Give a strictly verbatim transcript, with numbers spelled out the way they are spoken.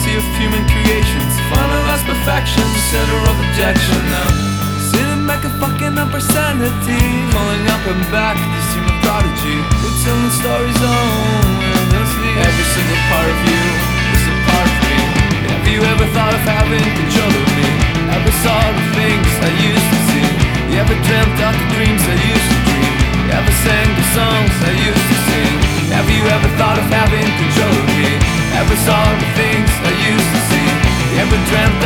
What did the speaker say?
sea of human creations, final last perfection, center of objection. Now sitting back and fucking up our sanity, falling up and back, this human prodigy. We're telling stories on endlessly. Every single part of you is a part of me. Have you ever thought of having control of me? Ever saw the things I used to see? You ever dreamt out the dreams I used to dream? You ever sang the songs I used to sing? Have you ever thought of having control of me? Ever saw the things I used to see? You ever dreamt